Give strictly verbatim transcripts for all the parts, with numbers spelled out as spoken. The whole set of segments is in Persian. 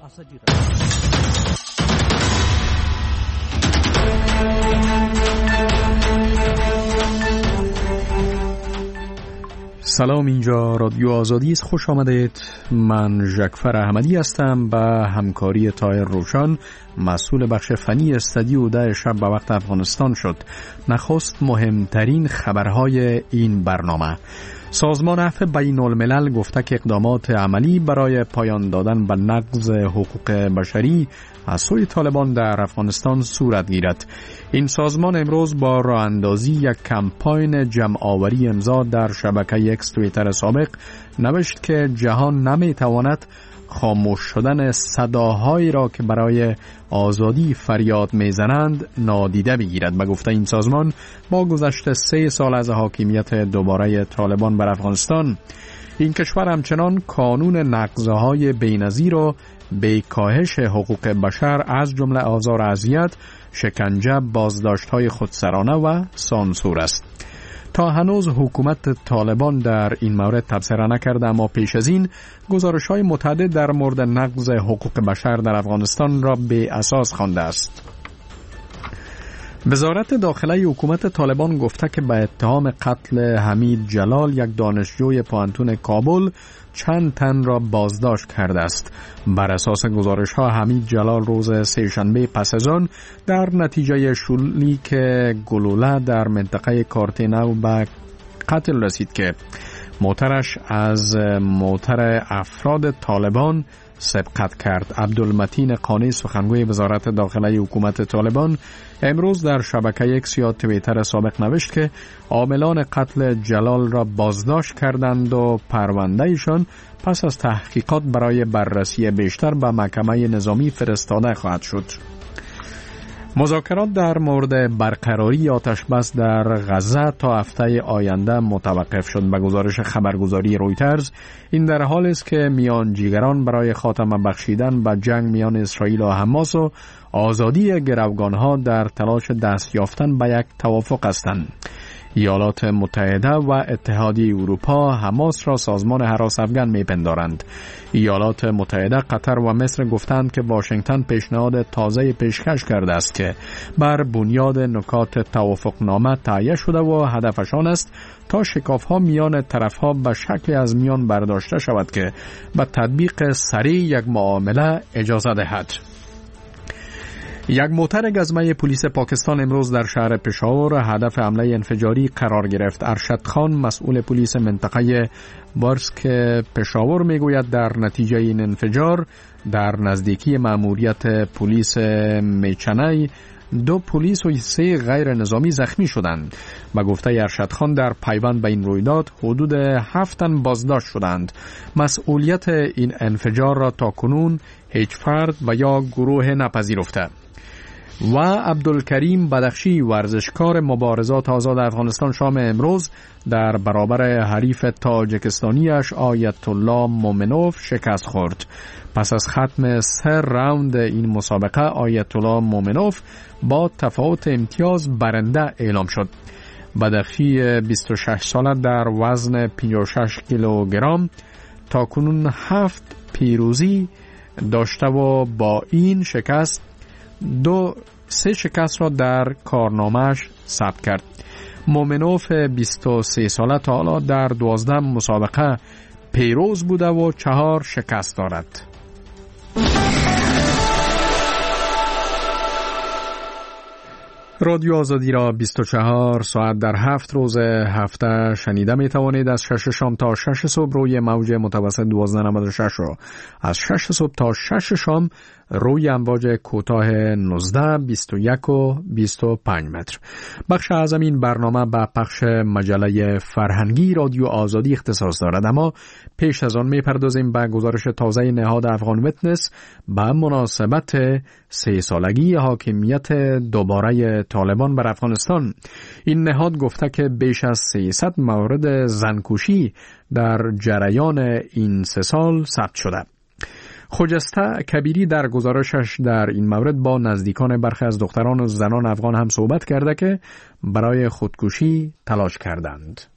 Masajid. سلام، اینجا رادیو آزادی است. خوش آمدید. من ژکفر احمدی هستم. با همکاری طاهر روشن مسئول بخش فنی استودیو ده شب به وقت افغانستان شد. نخست مهمترین خبرهای این برنامه. سازمان عفو بین الملل گفته که اقدامات عملی برای پایان دادن به نقض حقوق بشری از سوی طالبان در افغانستان صورت گیرد. این سازمان امروز با راه اندازی یک کمپاین جمع آوری امضا در شبکه اکس توییتر سابق نوشت که جهان نمیتواند خاموش شدن صداهایی را که برای آزادی فریاد میزنند نادیده بگیرد. به گفته این سازمان با گذشت سه سال از حاکمیت دوباره طالبان بر افغانستان، این کشور همچنان کانون نقض‌های بی‌نظیر را به کاهش حقوق بشر از جمله آزار و اذیت، شکنجه، بازداشت‌های خودسرانه و سانسور است. تا هنوز حکومت طالبان در این مورد تبصره نکرده، اما پیش از این گزارش‌های متعدد در مورد نقض حقوق بشر در افغانستان را به اساس خوانده است. وزارت داخله حکومت طالبان گفته که به اتهام قتل حمید جلال، یک دانشجوی پوهنتون کابل، چند تن را بازداشت کرده است. بر اساس گزارش ها حمید جلال روز سه‌شنبه پس از آن در نتیجه شلیک گلوله در منطقه کارتینو به قتل رسید که موترش از موتر افراد طالبان سبقت کرد. عبدالمتین قانی، سخنگوی وزارت داخله حکومت طالبان، امروز در شبکه اکس یا توییتر سابق نوشت که عاملان قتل جلال را بازداشت کردند و پروندهشان پس از تحقیقات برای بررسی بیشتر به محکمه نظامی فرستاده خواهد شد. مذاکرات در مورد برقراری آتش بس در غزه تا هفته آینده متوقف شد. به گزارش خبرگزاری رویترز، این در حال است که میانجیگران برای خاتمه بخشیدن به جنگ میان اسرائیل و حماس و آزادی گروگانها در تلاش دست یافتن به یک توافق هستند. ایالات متحده و اتحادیه اروپا حماس را سازمان هراس افغان میپندارند. ایالات متحده، قطر و مصر گفتند که واشنگتن پیشنهاد تازه پیشکش کرده است که بر بنیاد نکات توافقنامه تهیه شده و هدفشان است تا شکاف‌ها میان طرف‌ها به شکلی از میان برداشته شود که به تطبیق سریع یک معامله اجازه دهد. یک موتر گزمه پلیس پاکستان امروز در شهر پشاور هدف حمله انفجاری قرار گرفت. ارشد خان، مسئول پلیس منطقه بارسک پشاور، میگوید در نتیجه این انفجار در نزدیکی مأموریت پلیس میچنه دو پلیس و سه غیر نظامی زخمی شدند. با گفته ارشد خان در پیوند به این رویداد حدود هفت تن بازداشت شدند. مسئولیت این انفجار را تا کنون هیچ فرد و یا گروه نپذیرفته. و عبدالکریم بدخشی، ورزشکار مبارزات آزاد افغانستان، شام امروز در برابر حریف تاجیکستانیش آیت الله مومنوف شکست خورد. پس از ختم سه راوند این مسابقه آیت الله مومنوف با تفاوت امتیاز برنده اعلام شد. بدخشی بیست و شش ساله در وزن پنجاه و شش کیلوگرم تا کنون هفت پیروزی داشته و با این شکست دو سه شکست را در کارنامه‌اش ثبت کرد. مومنوف بیست و سه ساله تا حالا در دوازده مسابقه پیروز بوده و چهار شکست دارد. رادیو آزادی را بیست و چهار ساعت در هفت روز هفته شنیده می توانید. از شش شام تا شش صبح روی موج متوسط دوازده نود و شش را، از شش صبح تا شش شام روی امواج کوتاه نوزده، بیست و یک و بیست و پنج متر. بخش اعظم این برنامه به پخش مجله فرهنگی رادیو آزادی اختصاص دارد، اما پیش از آن میپردازیم به گزارش تازه نهاد افغان ویتنس به مناسبت سه سالگی حاکمیت دوباره طالبان بر افغانستان. این نهاد گفته که بیش از سیصد مورد زنکشی در جریان این سه سال ثبت شده. خجسته کبیری در گزارشش در این مورد با نزدیکان برخی از دختران و زنان افغان هم صحبت کرده که برای خودکشی تلاش کردند.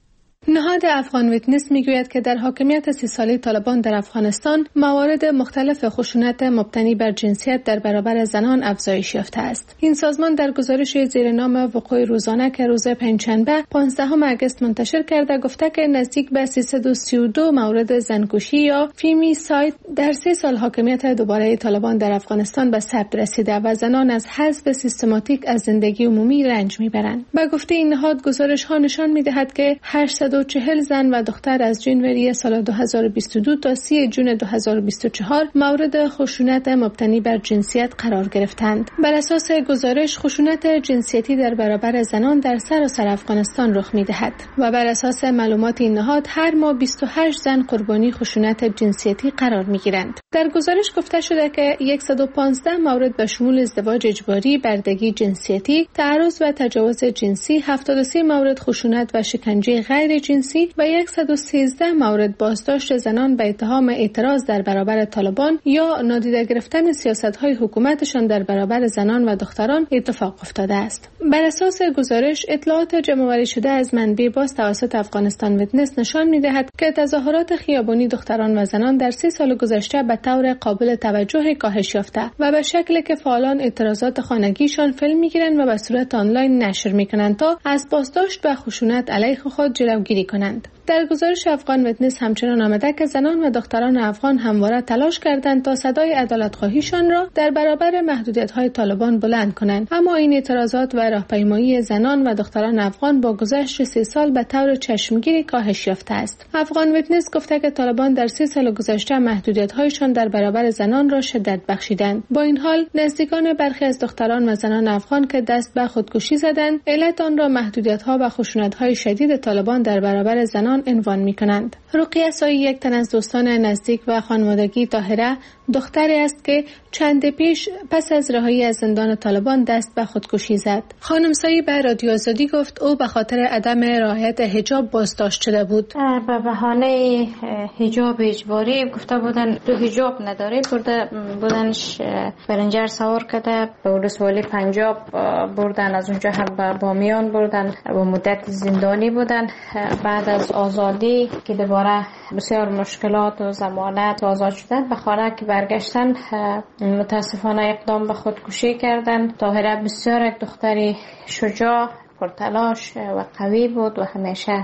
نهاد افغان ویتنس میگوید که در حاکمیت سی ساله طالبان در افغانستان موارد مختلف خشونت مبتنی بر جنسیت در برابر زنان افزایش یافته است. این سازمان در گزارشی زیر نام وقوع روزانه که روز پنجشنبه پانزدهم آگوست منتشر کرده گفته که نزدیک به سیصد و سی و دو مورد زنکشی یا فیمیساید در سه سال حاکمیت دوباره طالبان در افغانستان به ثبت رسیده و زنان از حذف سیستماتیک از زندگی عمومی رنج میبرند. به گفته این نهاد گزارش ها نشان میدهد که هشتصد و چهل زن و دختر از جنوری سال دو هزار و بیست و دو تا سی جون دو هزار و بیست و چهار مورد خشونت مبتنی بر جنسیت قرار گرفتند. بر اساس گزارش خشونت جنسیتی در برابر زنان در سراسر افغانستان رخ میدهد و بر اساس معلومات این نهاد هر ماه بیست و هشت زن قربانی خشونت جنسیتی قرار میگیرند. در گزارش گفته شده که صد و پانزده مورد به شمول ازدواج اجباری، بردگی جنسیتی، تعرض و تجاوز جنسی، هفتاد و سه مورد خشونت و شکنجه غیر جنسی و صد و سیزده مورد بازداشت زنان به اتهام اعتراض در برابر طالبان یا نادیده گرفتن سیاست‌های حکومتشان در برابر زنان و دختران اتفاق افتاده است. بر اساس گزارش اطلاعات جمع‌آوری شده از منبع باز توسط افغانستان ویتنس نشان می‌دهد که تظاهرات خیابانی دختران و زنان در سی سال گذشته به طور قابل توجه کاهش یافته و به شکلی که فعالان اعتراضات خانگیشان فیلم می‌گیرند و به صورت آنلاین نشر می‌کنند تا از بازداشت و خشونت علیه خود جلوگیری کنند. در گزارش افغان ویتنس همچنان آمده که زنان و دختران افغان همواره تلاش کردند تا صدای عدالت‌خواهیشان را در برابر محدودیت‌های طالبان بلند کنند، اما این اعتراضات و راهپیمایی زنان و دختران افغان با گذشت سی سال به طور چشمگیری کاهش یافته است. افغان ویتنس گفته که طالبان در سی سال گذشته محدودیت‌هایشان در برابر زنان را شدت بخشیدند. با این حال نزدیکان برخی از دختران و زنان افغان که دست به خودکشی زدند، علت آن را محدودیت‌ها و خشونت‌های شدید طالبان در برابر زنان عنوان می‌کنند. رقیه سایی یک تن از دوستان نزدیک و خانوادگی طاهره دختری است که چند پیش پس از رهایی از زندان طالبان دست به خودکشی زد. خانم سایی به رادیو آزادی گفت او به خاطر عدم رعایت حجاب بازداشت شده بود. به بهانه حجاب اجباری گفته بودن تو حجاب نداری، برده بودنش برنجر سوار کرده به ولسوالی پنجاب بردن، از اونجا هم به بامیان بردن و مدت زندانی بودن. بعد از آزادی که دوباره بسیار مشکلات و ضمانت آزاد شدن به خانه که برگشتن متاسفانه اقدام به خودکشی کردن. طاهره بسیار یک دختری شجاع، پرتلاش و قوی بود و همیشه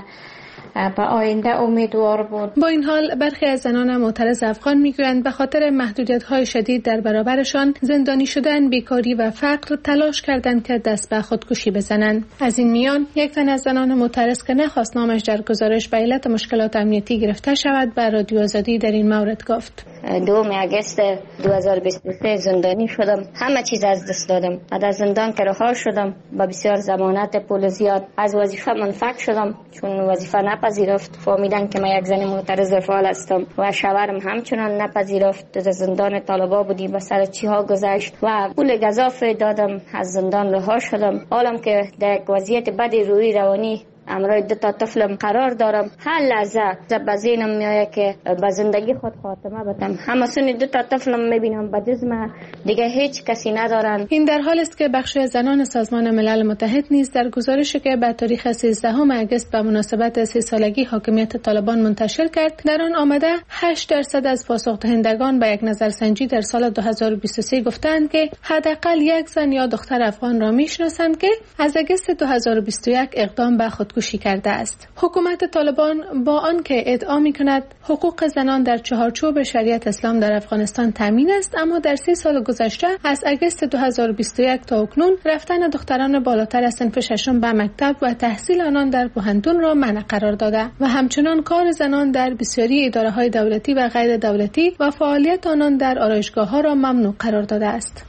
به آینده امیدوار بود. با این حال برخی از زنان معترض افغان میگویند به خاطر محدودیت‌های شدید در برابرشان زندانی شدن، بیکاری و فقر تلاش کردند که دست به خودکشی بزنند. از این میان یک تن از زنان معترض که نخواست نامش در گزارش به علت مشکلات امنیتی گرفته شود به رادیو آزادی در این مورد گفت: دوم آگوست دو هزار و بیست و سه زندانی شدم، همه چیز از دست دادم. بعد از زندان که رها شدم با بسیار ضمانت پول زیاد از وظیفه منفک شدم، چون وظیفه نپذیرفت. فهمیدن که من یک زن معترض فعال هستم و شوهرم همچنان نپذیرفت. در زندان طالبا بودیم و سر چی ها گذشت و پول گزافه دادم، از زندان رها شدم. حالم که در یک وضعیت بد روحی روانی امروز دو تا طفلم قرار دارم. هر لحظه به ذهنم میآید که به زندگی خود خاتمه بدم. همسون دو تا طفلم میبینم به جسم دیگه هیچ کسی ندارن. این در حال است که بخشی از زنان سازمان ملل متحد نیز در گزارشی که به تاریخ سیزدهم آگوست به مناسبت سی سالگی حاکمیت طالبان منتشر کرد در آن آمده هشت درصد از پاسخ دهندگان به یک نظرسنجی در سال دو هزار و بیست و سه گفتند که حداقل یک زن یا دختر افغان را میشناسند که از آگوست دو هزار و بیست و یک اقدام به خودکشی کرده است. حکومت طالبان با آنکه ادعا می‌کند حقوق زنان در چهارچوب شریعت اسلام در افغانستان تامین است، اما در سه سال گذشته از آگوست دو هزار و بیست و یک تا اکنون رفتن دختران بالاتر از صنف ششم به مکتب و تحصیل آنان در پوهنتون را منع قرار داده و همچنان کار زنان در بسیاری اداره‌های دولتی و غیر دولتی و فعالیت آنان در آرایشگاه‌ها را ممنوع قرار داده است.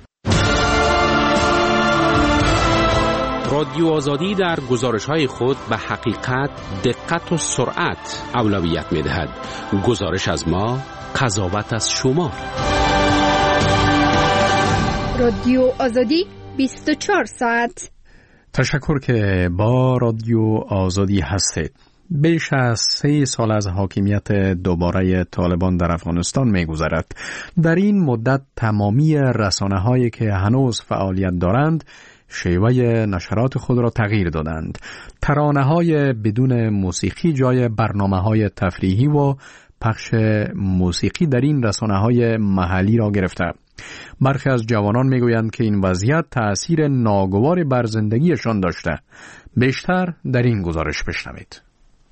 رادیو آزادی در گزارش‌های خود به حقیقت، دقت و سرعت اولویت می‌دهد. گزارش از ما، قضاوت از شما. رادیو آزادی بیست و چهار ساعت. تشکر که با رادیو آزادی هستید. بیش از سه سال از حاکمیت دوباره طالبان در افغانستان می‌گذرد. در این مدت تمامی رسانه‌هایی که هنوز فعالیت دارند شیوه نشرات خود را تغییر دادند. ترانه‌های بدون موسیقی جای برنامه‌های تفریحی و پخش موسیقی در این رسانه‌های محلی را گرفته. برخی از جوانان میگویند که این وضعیت تأثیر ناگوار بر زندگیشان داشته. بیشتر در این گزارش بشنوید.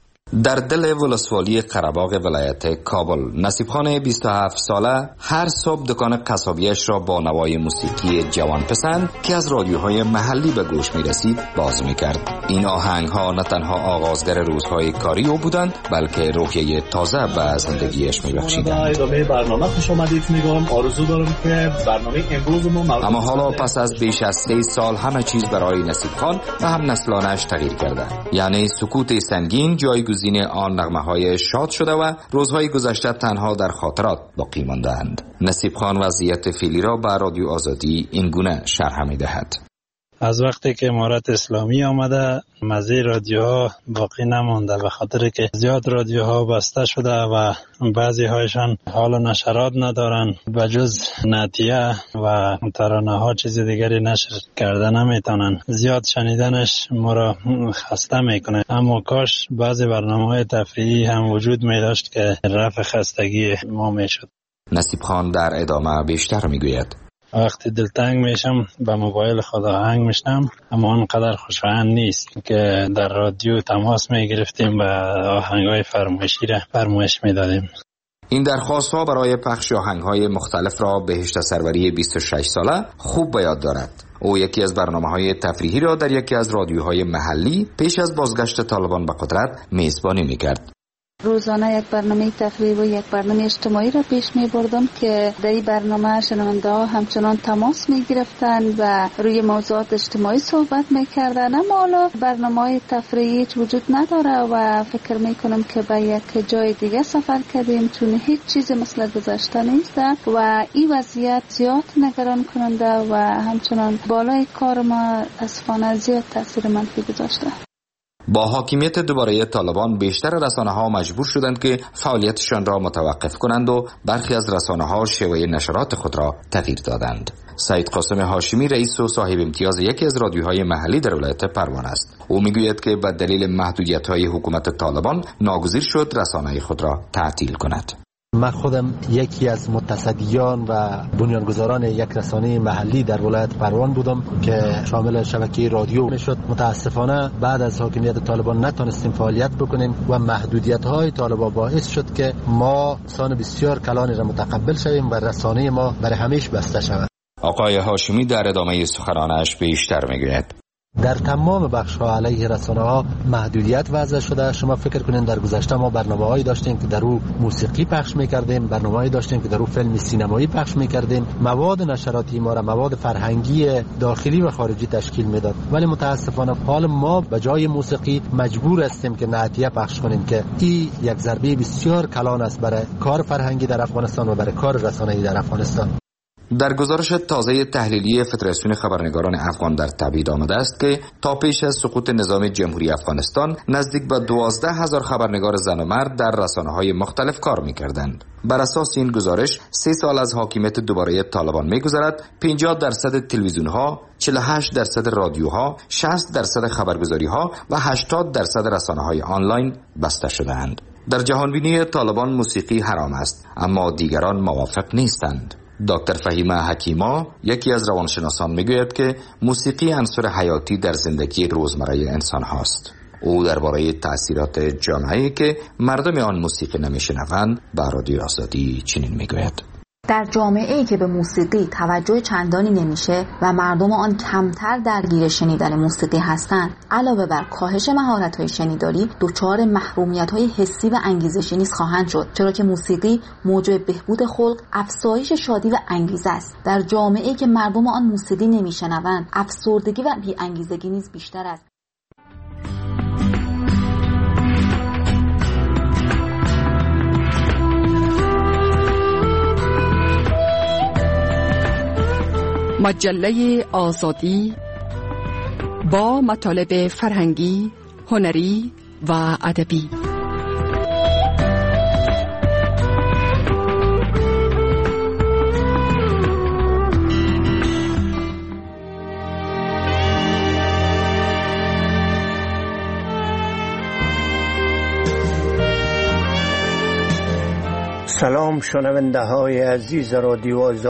در دل ولسوالی قره‌باغ ولایت کابل، نصیب خان بیست و هفت ساله هر صبح دکان قصابیش را با نوای موسیقی جوان پسند که از رادیوهای محلی به گوش می رسید باز می کرد. این آهنگ ها نه تنها آغازگر روزهای کاری او بودند، بلکه روحیه تازه به زندگیش می بخشیدند. ادامه برنامه خوش آمدید میگم. آرزو دارم که برنامه امروز ما اما حالا پس از بیش از سه سال همه چیز برای نصیب خان و هم نسلانش تغییر کرده. یعنی سکوت سنگین جایگزین زین آن نغمه‌های شاد شده و روزهای گذشته تنها در خاطرات باقی مانده‌اند. نصیب خان وضعیت فعلی را به رادیو آزادی این گونه شرح می‌دهد. از وقتی که امارت اسلامی آمده مزه رادیوها باقی نمانده، به خاطر که زیاد رادیوها بسته شده و بعضی هایشان حال نشرات ندارن، بجز نعتیه و ترانه ها چیز دیگری نشر کرده نمیتونن. زیاد شنیدنش ما را خسته میکنه. اما کاش بعضی برنامه های تفریحی هم وجود می داشت که رفع خستگی ما میشد. نصیب خان در ادامه بیشتر میگوید: وقتی دلتنگ میشم به موبایل خود آهنگ میشنم، اما آنقدر خوشایند نیست که در رادیو تماس میگرفتیم و آهنگای فرمایشی را فرمایش میدادیم. این درخواست ها برای پخش آهنگ های مختلف را بهشت سروری بیست و شش ساله خوب به یاد دارد. او یکی از برنامه های تفریحی را در یکی از رادیوهای محلی پیش از بازگشت طالبان به قدرت میزبانی میکرد. روزانه یک برنامه تفریحی و یک برنامه اجتماعی را پیش می بردم که در این برنامه شنونده ها همچنان تماس می گرفتن و روی موضوعات اجتماعی صحبت می کردن. اما حالا برنامه های تفریحی وجود نداره و فکر می کنم که به یک جای دیگه سفر کردیم، چون هیچ چیز مثل گذشته نیست و این وضعیت زیاد نگران کننده و همچنان بالای کار ما اسفانه زیاد تاثیر منفی گذاشته. با حاکمیت دوباره طالبان بیشتر رسانه‌ها مجبور شدند که فعالیتشان را متوقف کنند و برخی از رسانه‌ها شیوه نشرات خود را تغییر دادند. سید قاسم هاشمی رئیس و صاحب امتیاز یکی از رادیوهای محلی در ولایت پروان است. او میگوید که به دلیل محدودیت‌های حکومت طالبان ناگزیر شد رسانه خود را تعطیل کند. من خودم یکی از متصدیان و بنیانگذاران یک رسانه محلی در ولایت پروان بودم که شامل شبکه رادیو میشد. متاسفانه بعد از حاکمیت طالبان نتونستیم فعالیت بکنیم و محدودیت‌های طالبان باعث شد که ما سان بسیار کلانی را متقبل شویم و رسانه ما برای همیشه بسته شود. آقای هاشمی در ادامه سخنانش بیشتر میگوید: در تمام بخش‌ها علیه رسانه‌ها محدودیت وضع شده. شما فکر کنین در گذشته ما برنامه‌هایی داشتیم که در او موسیقی پخش می‌کردیم، برنامه‌هایی داشتیم که در او فیلم سینمایی پخش می‌کردیم. مواد نشراتی ما را مواد فرهنگی داخلی و خارجی تشکیل میداد. ولی متأسفانه حال ما به جای موسیقی مجبور هستیم که نعتیه پخش کنیم که این یک ضربه بسیار کلان است برای کار فرهنگی در افغانستان و برای کار رسانه‌ای در افغانستان. در گزارش تازه تحلیلی فدراسیون خبرنگاران افغان در تبیین آمده است که تا پیش از سقوط نظام جمهوری افغانستان نزدیک به دوازده هزار خبرنگار زن و مرد در رسانه‌های مختلف کار می‌کردند. بر اساس این گزارش سه سال از حاکمیت دوباره طالبان می‌گذرد، پنجاه درصد تلویزیون‌ها، چهل و هشت درصد رادیوها، شصت درصد خبرگزاری‌ها و هشتاد درصد رسانه‌های آنلاین بسته شده‌اند. در جهانبینی طالبان موسیقی حرام است، اما دیگران موافق نیستند. دکتر فهیمه حکیما یکی از روانشناسان میگوید که موسیقی عنصر حیاتی در زندگی روزمره انسان هاست. او درباره تأثیرات جامعه‌ای که مردم آن موسیقی نمیشنوند به رادیو آزادی چنین میگوید: در جامعه‌ای که به موسیقی توجه چندانی نمیشه و مردم آن کمتر درگیر شنیدن موسیقی هستند، علاوه بر کاهش مهارت‌های شنیداری، دچار محرومیت‌های حسی و انگیزشی نیز خواهند شد، چرا که موسیقی موجب بهبود خلق، افزایش شادی و انگیزه است. در جامعه‌ای که مردم آن موسیقی نمیشنوند، افسردگی و بی‌انگیزگی نیز بیشتر است. مجله آزادی با مطالب فرهنگی، هنری و ادبی. سلام شنونده های عزیز رادیو